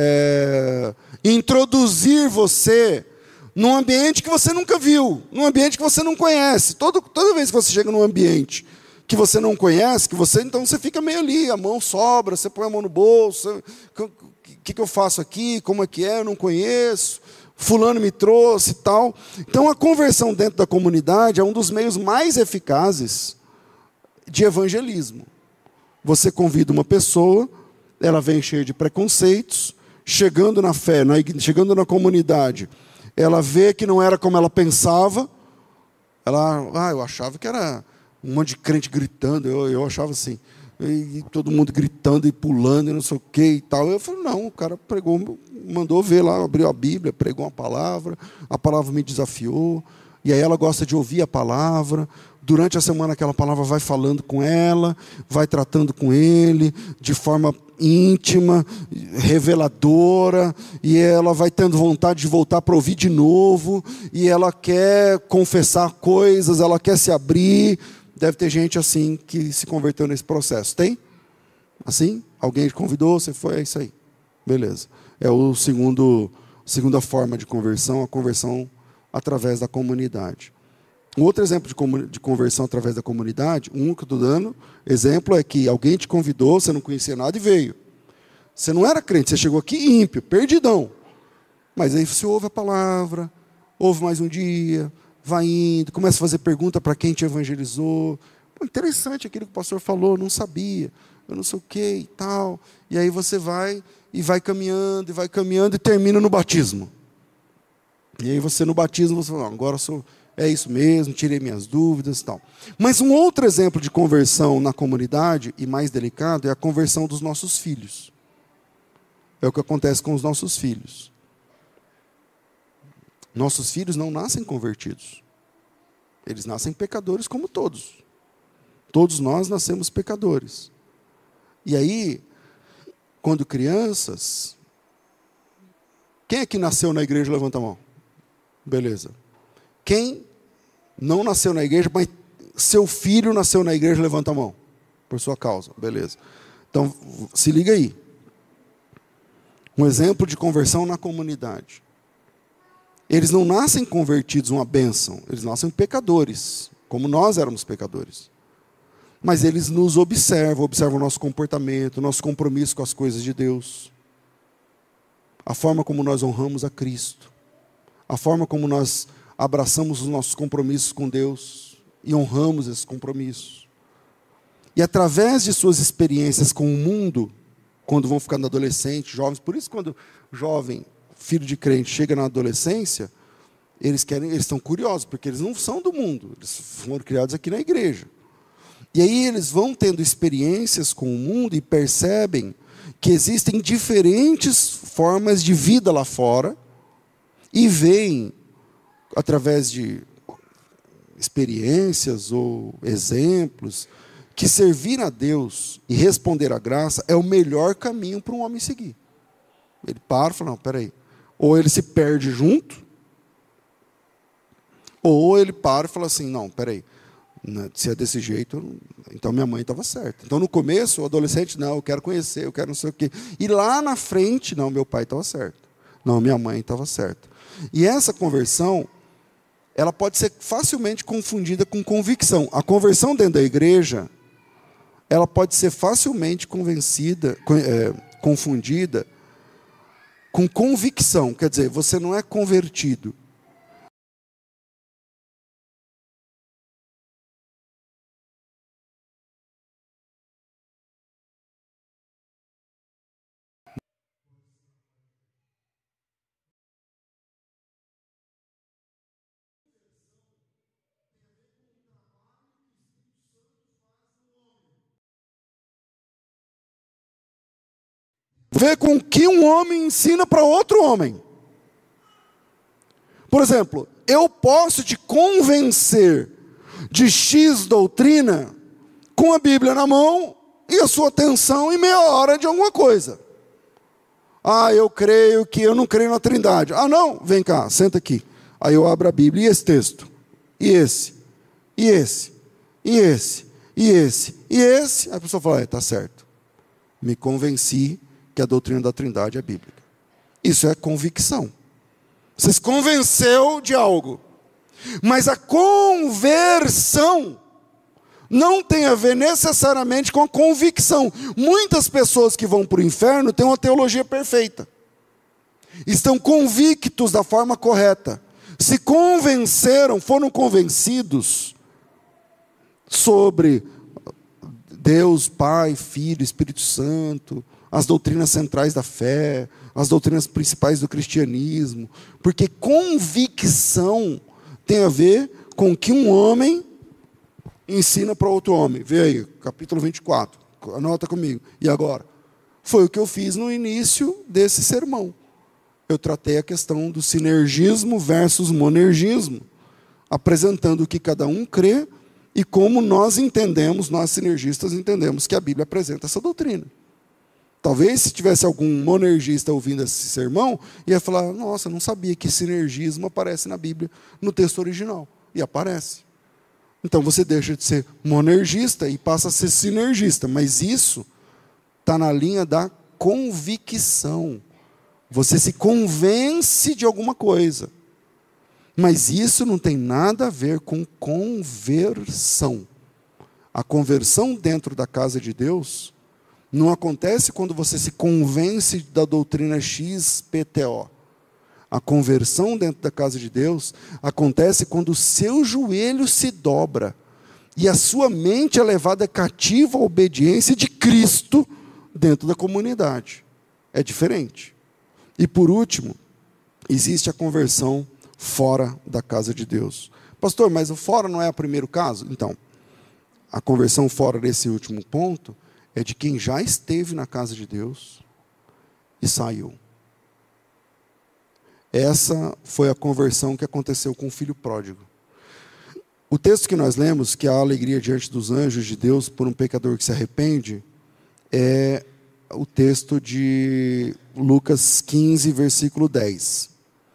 introduzir você num ambiente que você nunca viu, num ambiente que você não conhece. Toda vez que você chega num ambiente que você não conhece, então você fica meio ali, a mão sobra, você põe a mão no bolso, o que eu faço aqui, como é que é, eu não conheço, fulano me trouxe e tal. Então a conversão dentro da comunidade é um dos meios mais eficazes de evangelismo. Você convida uma pessoa, ela vem cheia de preconceitos, chegando na fé, chegando na comunidade, ela vê que não era como ela pensava, eu achava que era um monte de crente gritando, eu achava assim, e todo mundo gritando e pulando e não sei o que e tal. Eu falei, não, o cara pregou, mandou ver lá, abriu a Bíblia, pregou a palavra me desafiou, e aí ela gosta de ouvir a palavra. Durante a semana aquela palavra vai falando com ela, vai tratando com ele de forma íntima, reveladora, e ela vai tendo vontade de voltar para ouvir de novo, e ela quer confessar coisas, ela quer se abrir. Deve ter gente assim que se converteu nesse processo. Tem? Assim? Alguém te convidou, você foi, é isso aí. Beleza. É a segunda forma de conversão, a conversão através da comunidade. Um outro exemplo de conversão através da comunidade, que eu estou dando, exemplo é que alguém te convidou, você não conhecia nada e veio. Você não era crente, você chegou aqui ímpio, perdidão. Mas aí você ouve a palavra, ouve mais um dia, vai indo, começa a fazer pergunta para quem te evangelizou. Interessante aquilo que o pastor falou, não sabia, eu não sei o que e tal. E aí você vai caminhando, e termina no batismo. E aí você no batismo, você fala, agora eu sou... é isso mesmo, tirei minhas dúvidas e tal. Mas um outro exemplo de conversão na comunidade, e mais delicado, é a conversão dos nossos filhos. É o que acontece com os nossos filhos. Nossos filhos não nascem convertidos. Eles nascem pecadores como todos. Todos nós nascemos pecadores. E aí, quando crianças... Quem é que nasceu na igreja? Levanta a mão. Beleza. Quem não nasceu na igreja, mas seu filho nasceu na igreja? Levanta a mão. Por sua causa. Beleza. Então, se liga aí. Um exemplo de conversão na comunidade. Eles não nascem convertidos, uma bênção. Eles nascem pecadores, como nós éramos pecadores. Mas eles nos observam o nosso comportamento, o nosso compromisso com as coisas de Deus. A forma como nós honramos a Cristo. A forma como nós abraçamos os nossos compromissos com Deus e honramos esses compromissos. E através de suas experiências com o mundo, quando vão ficando adolescentes, jovens, por isso quando jovem, filho de crente, chega na adolescência, eles estão curiosos, porque eles não são do mundo, eles foram criados aqui na igreja. E aí eles vão tendo experiências com o mundo e percebem que existem diferentes formas de vida lá fora e veem, através de experiências ou exemplos, que servir a Deus e responder à graça é o melhor caminho para um homem seguir. Ele para e fala, não, peraí. Ou ele se perde junto, ou ele para e fala assim, não, peraí. Se é desse jeito, então minha mãe estava certa. Então no começo, o adolescente, não, eu quero conhecer, eu quero não sei o quê. E lá na frente, não, meu pai estava certo. Não, minha mãe estava certa. E essa conversão, ela pode ser facilmente confundida com convicção. A conversão dentro da igreja, ela pode ser facilmente confundida com convicção. Quer dizer, você não é convertido. Ver com o que um homem ensina para outro homem. Por exemplo, eu posso te convencer de X doutrina com a Bíblia na mão e a sua atenção em meia hora de alguma coisa. Ah, eu não creio na Trindade. Ah, não, vem cá, senta aqui. Aí eu abro a Bíblia, e esse texto? E esse? E esse? E esse? E esse? E esse? Aí a pessoa fala, está certo. Me convenci que a doutrina da Trindade é bíblica. Isso é convicção. Você se convenceu de algo. Mas a conversão não tem a ver necessariamente com a convicção. Muitas pessoas que vão para o inferno têm uma teologia perfeita. Estão convictos da forma correta. Se convenceram, foram convencidos sobre Deus, Pai, Filho, Espírito Santo, as doutrinas centrais da fé, as doutrinas principais do cristianismo, porque convicção tem a ver com o que um homem ensina para outro homem. Vê aí, capítulo 24, anota comigo. E agora? Foi o que eu fiz no início desse sermão. Eu tratei a questão do sinergismo versus monergismo, apresentando o que cada um crê e como nós entendemos, nós sinergistas entendemos que a Bíblia apresenta essa doutrina. Talvez se tivesse algum monergista ouvindo esse sermão, ia falar, nossa, não sabia que sinergismo aparece na Bíblia, no texto original. E aparece. Então você deixa de ser monergista e passa a ser sinergista. Mas isso está na linha da convicção. Você se convence de alguma coisa. Mas isso não tem nada a ver com conversão. A conversão dentro da casa de Deus não acontece quando você se convence da doutrina XPTO. A conversão dentro da casa de Deus acontece quando o seu joelho se dobra e a sua mente é levada cativa à obediência de Cristo dentro da comunidade. É diferente. E por último, existe a conversão fora da casa de Deus. Pastor, mas o fora não é o primeiro caso? Então, a conversão fora desse último ponto é de quem já esteve na casa de Deus e saiu. Essa foi a conversão que aconteceu com o filho pródigo. O texto que nós lemos, que há alegria diante dos anjos de Deus por um pecador que se arrepende, é o texto de Lucas 15, versículo 10.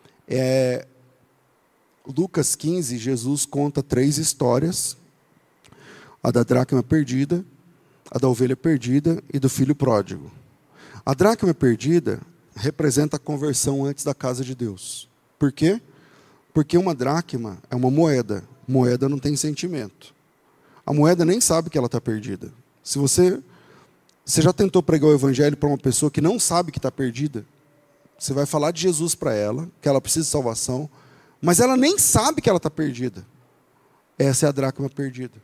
Lucas 15, Jesus conta 3 histórias: a da dracma perdida, a da ovelha perdida e do filho pródigo. A dracma perdida representa a conversão antes da casa de Deus. Por quê? Porque uma dracma é uma moeda. Moeda não tem sentimento. A moeda nem sabe que ela está perdida. Se você já tentou pregar o evangelho para uma pessoa que não sabe que está perdida, você vai falar de Jesus para ela, que ela precisa de salvação, mas ela nem sabe que ela está perdida. Essa é a dracma perdida.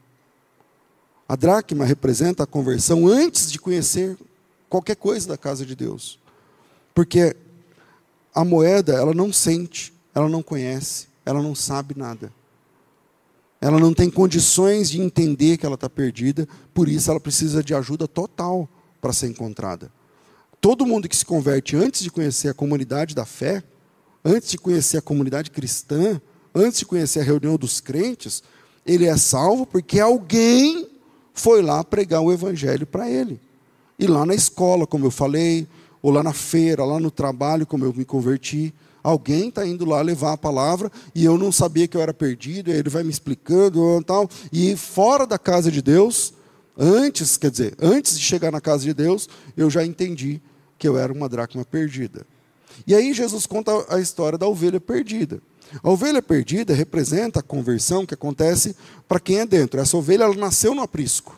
A dracma representa a conversão antes de conhecer qualquer coisa da casa de Deus. Porque a moeda, ela não sente, ela não conhece, ela não sabe nada. Ela não tem condições de entender que ela está perdida, por isso ela precisa de ajuda total para ser encontrada. Todo mundo que se converte antes de conhecer a comunidade da fé, antes de conhecer a comunidade cristã, antes de conhecer a reunião dos crentes, ele é salvo porque alguém foi lá pregar o evangelho para ele. E lá na escola, como eu falei, ou lá na feira, lá no trabalho, como eu me converti, alguém está indo lá levar a palavra e eu não sabia que eu era perdido, e ele vai me explicando e tal. E fora da casa de Deus, antes de chegar na casa de Deus, eu já entendi que eu era uma dracma perdida. E aí Jesus conta a história da ovelha perdida. A ovelha perdida representa a conversão que acontece para quem é dentro. Essa ovelha, ela nasceu no aprisco.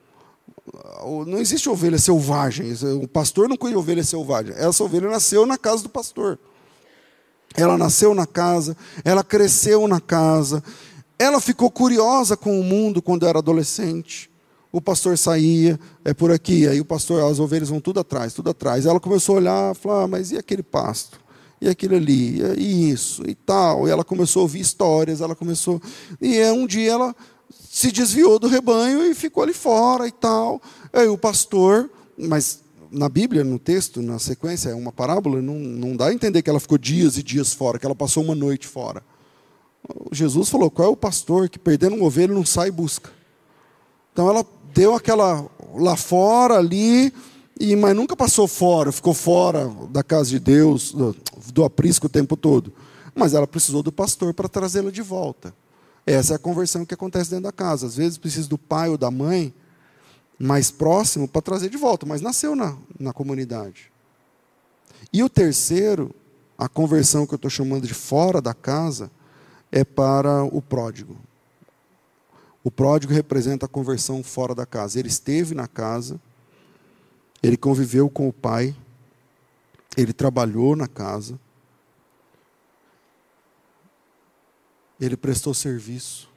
Não existe ovelha selvagem. O pastor não cuida de ovelha selvagem. Essa ovelha nasceu na casa do pastor. Ela nasceu na casa, ela cresceu na casa, ela ficou curiosa com o mundo quando era adolescente. O pastor saía, por aqui, aí o pastor, as ovelhas vão tudo atrás, tudo atrás. Ela começou a olhar, falar, mas e aquele pasto? E aquele ali? E isso? E tal? E ela começou a ouvir histórias, E um dia ela se desviou do rebanho e ficou ali fora e tal. Aí o pastor, mas na Bíblia, no texto, na sequência, é uma parábola, não dá a entender que ela ficou dias e dias fora, que ela passou uma noite fora. Jesus falou, qual é o pastor que perdendo uma ovelha não sai e busca? Então ela deu aquela lá fora ali, mas nunca passou fora, ficou fora da casa de Deus, do aprisco o tempo todo. Mas ela precisou do pastor para trazê-la de volta. Essa é a conversão que acontece dentro da casa. Às vezes precisa do pai ou da mãe mais próximo para trazer de volta, mas nasceu na comunidade. E o terceiro, a conversão que eu estou chamando de fora da casa, é para o pródigo. O pródigo representa a conversão fora da casa. Ele esteve na casa, ele conviveu com o pai, ele trabalhou na casa, ele prestou serviço,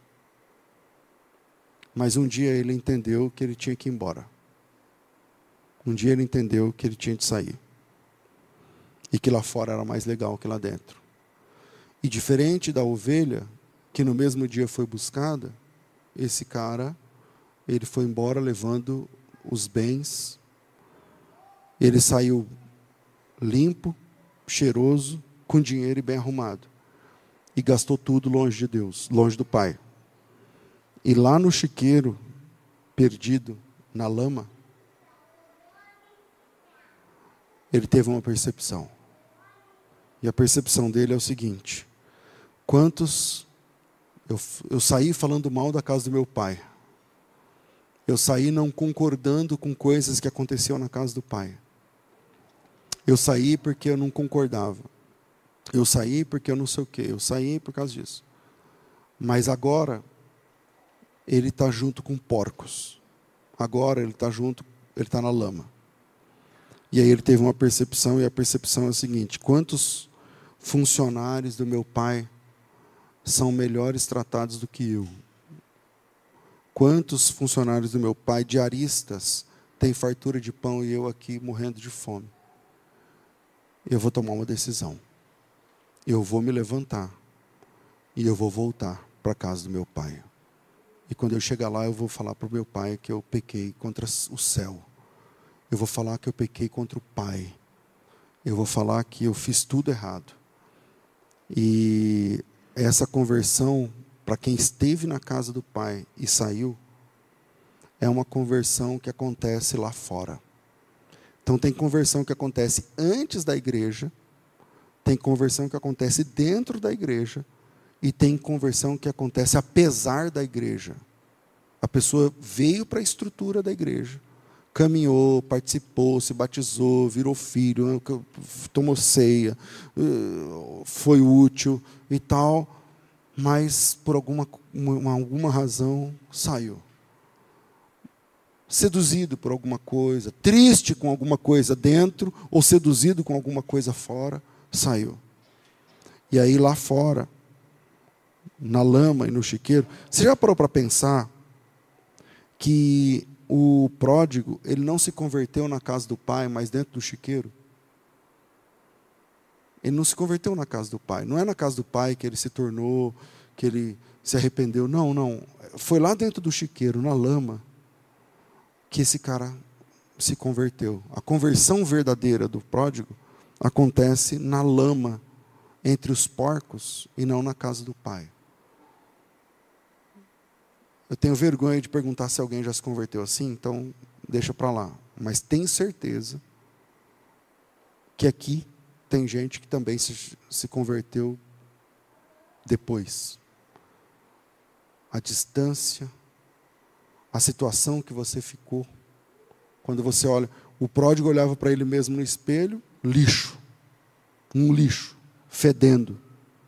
mas um dia ele entendeu que ele tinha que ir embora. Um dia ele entendeu que ele tinha de sair. E que lá fora era mais legal que lá dentro. E diferente da ovelha, que no mesmo dia foi buscada, esse cara, ele foi embora levando os bens. Ele saiu limpo, cheiroso, com dinheiro e bem arrumado. E gastou tudo longe de Deus, longe do Pai. E lá no chiqueiro, perdido na lama, ele teve uma percepção. E a percepção dele é o seguinte: quantos... Eu saí falando mal da casa do meu pai. Eu saí não concordando com coisas que aconteciam na casa do pai. Eu saí porque eu não concordava. Eu saí porque eu não sei o quê. Eu saí por causa disso. Mas agora, ele está junto com porcos. Agora ele está junto, ele está na lama. E aí ele teve uma percepção, e a percepção é a seguinte: quantos funcionários do meu pai são melhores tratados do que eu? Quantos funcionários do meu pai, diaristas, têm fartura de pão e eu aqui morrendo de fome? Eu vou tomar uma decisão. Eu vou me levantar e eu vou voltar. para a casa do meu pai. E quando eu chegar lá, eu vou falar para o meu pai que eu pequei contra o céu. Eu vou falar que eu pequei contra o pai. Eu vou falar que eu fiz tudo errado. E essa conversão, para quem esteve na casa do pai e saiu, é uma conversão que acontece lá fora. Então tem conversão que acontece antes da igreja, tem conversão que acontece dentro da igreja, e tem conversão que acontece apesar da igreja. A pessoa veio para a estrutura da igreja, caminhou, participou, se batizou, virou filho, tomou ceia, foi útil e tal, mas por alguma razão saiu. Seduzido por alguma coisa, triste com alguma coisa dentro, ou seduzido com alguma coisa fora, saiu. E aí lá fora, na lama e no chiqueiro, você já parou para pensar que o pródigo, ele não se converteu na casa do pai, mas dentro do chiqueiro? Ele não se converteu na casa do pai. Não é na casa do pai que ele se tornou, que ele se arrependeu. Não, não. Foi lá dentro do chiqueiro, na lama, que esse cara se converteu. A conversão verdadeira do pródigo acontece na lama, entre os porcos, e não na casa do pai. Eu tenho vergonha de perguntar se alguém já se converteu assim, então deixa para lá. Mas tenho certeza que aqui tem gente que também se converteu depois. A distância, a situação que você ficou. Quando você olha, o pródigo olhava para ele mesmo no espelho, lixo. Um lixo, fedendo.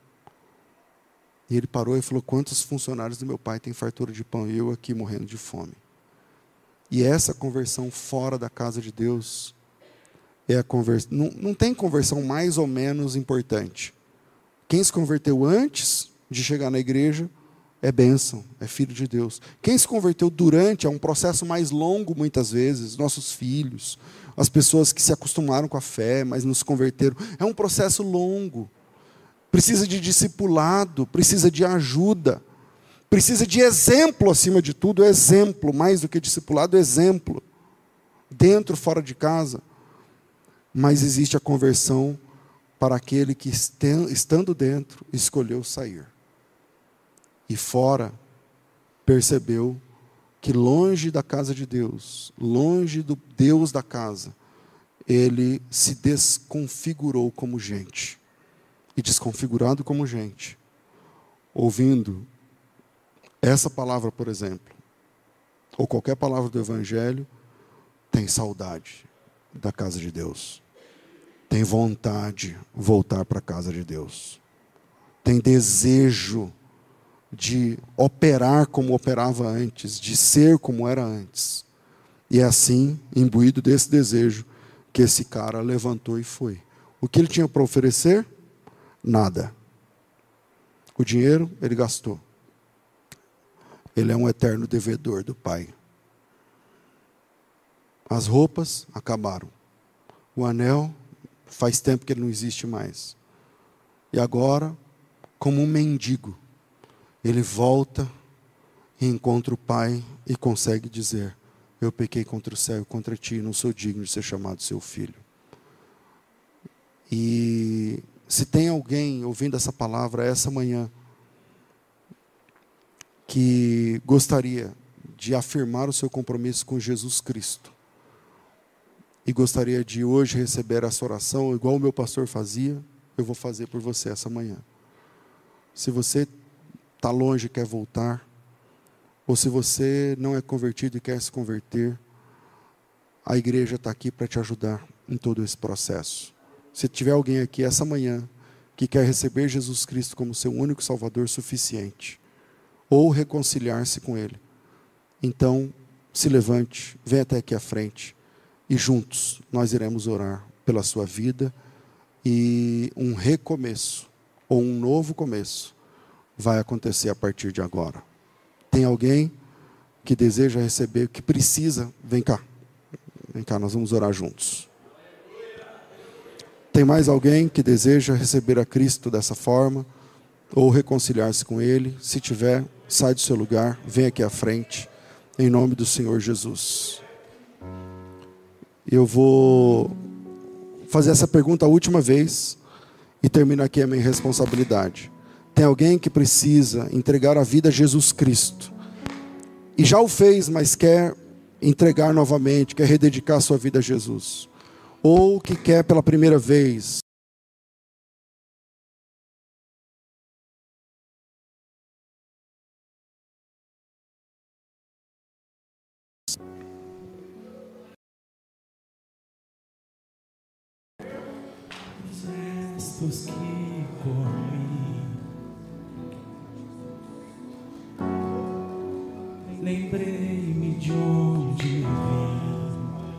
E ele parou e falou: quantos funcionários do meu pai têm fartura de pão e eu aqui morrendo de fome? E essa conversão fora da casa de Deus é a conversão. Não tem conversão mais ou menos importante. Quem se converteu antes de chegar na igreja é bênção, é filho de Deus. Quem se converteu durante é um processo mais longo, muitas vezes. Nossos filhos, as pessoas que se acostumaram com a fé, mas não se converteram. É um processo longo. Precisa de discipulado, precisa de ajuda, precisa de exemplo acima de tudo, exemplo, mais do que discipulado, exemplo, dentro, fora de casa. Mas existe a conversão para aquele que, estando dentro, escolheu sair. E fora, percebeu que longe da casa de Deus, longe do Deus da casa, ele se desconfigurou como gente. E desconfigurado como gente, ouvindo essa palavra, por exemplo, ou qualquer palavra do Evangelho, tem saudade da casa de Deus, tem vontade de voltar para a casa de Deus, tem desejo de operar como operava antes, de ser como era antes. E é assim, imbuído desse desejo, que esse cara levantou e foi. O que ele tinha para oferecer? Nada. O dinheiro ele gastou. Ele é um eterno devedor do pai. As roupas acabaram. O anel faz tempo que ele não existe mais. E agora, como um mendigo, ele volta e encontra o pai e consegue dizer: eu pequei contra o céu e contra ti, não sou digno de ser chamado seu filho. E se tem alguém ouvindo essa palavra essa manhã que gostaria de afirmar o seu compromisso com Jesus Cristo e gostaria de hoje receber essa oração, igual o meu pastor fazia, eu vou fazer por você essa manhã. Se você está longe e quer voltar, ou se você não é convertido e quer se converter, a igreja está aqui para te ajudar em todo esse processo. Se tiver alguém aqui essa manhã que quer receber Jesus Cristo como seu único Salvador suficiente, ou reconciliar-se com Ele, então se levante, venha até aqui à frente, e juntos nós iremos orar pela sua vida, e um recomeço, ou um novo começo, vai acontecer a partir de agora. Tem alguém que deseja receber, que precisa, vem cá, nós vamos orar juntos. Tem mais alguém que deseja receber a Cristo dessa forma? ou reconciliar-se com Ele. Se tiver, sai do seu lugar, vem aqui à frente, em nome do Senhor Jesus. Eu vou fazer essa pergunta a última vez e termino aqui a minha responsabilidade. Tem alguém que precisa entregar a vida a Jesus Cristo e já o fez, mas quer entregar novamente, quer rededicar sua vida a Jesus, ou que quer pela primeira vez gestos que comi, lembrei-me de onde vim.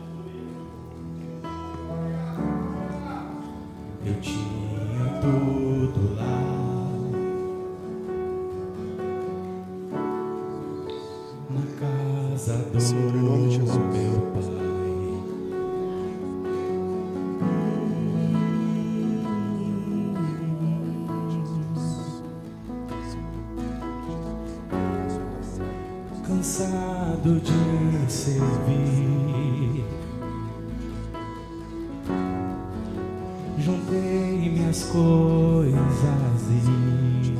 Eu tinha tudo lá, na casa do Senhor, em nome de Jesus. meu pai. Cansado de servir, juntei minhas coisas e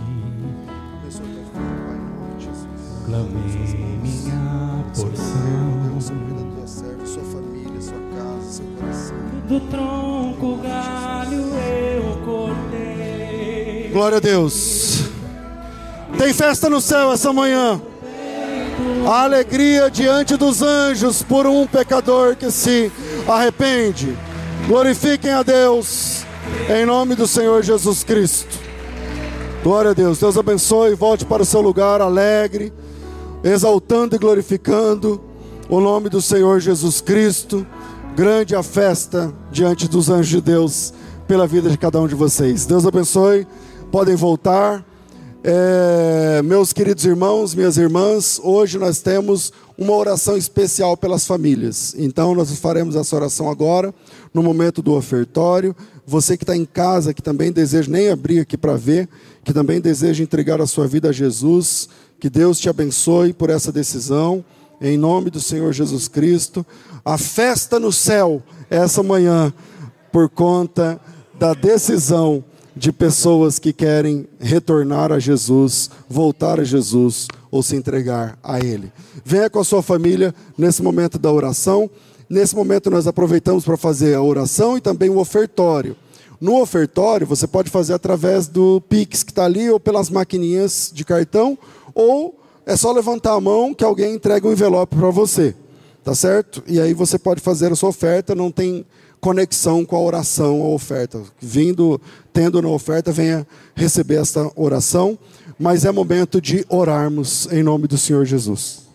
clamei minha porção. Sua família, sua casa, seu coração. Do tronco galho eu cortei. Glória a Deus. Tem festa no céu essa manhã. A alegria diante dos anjos por um pecador que se arrepende. Glorifiquem a Deus em nome do Senhor Jesus Cristo. Glória a Deus. Deus abençoe. Volte para o seu lugar alegre, exaltando e glorificando o nome do Senhor Jesus Cristo. Grande a festa diante dos anjos de Deus pela vida de cada um de vocês. Deus abençoe. Podem voltar. Meus queridos irmãos, minhas irmãs, hoje nós temos uma oração especial pelas famílias. Então nós faremos essa oração agora, no momento do ofertório. Você que está em casa, que também deseja, nem abrir aqui para ver, que também deseja entregar a sua vida a Jesus, que Deus te abençoe por essa decisão, em nome do Senhor Jesus Cristo. A festa no céu essa manhã, por conta da decisão de pessoas que querem retornar a Jesus, voltar a Jesus ou se entregar a Ele. Venha com a sua família nesse momento da oração. Nesse momento nós aproveitamos para fazer a oração e também o ofertório. No ofertório você pode fazer através do Pix que está ali ou pelas maquininhas de cartão, ou é só levantar a mão que alguém entrega um envelope para você, tá certo? E aí você pode fazer a sua oferta, não tem conexão com a oração, a oferta. Tendo na oferta, venha receber esta oração, mas é momento de orarmos em nome do Senhor Jesus.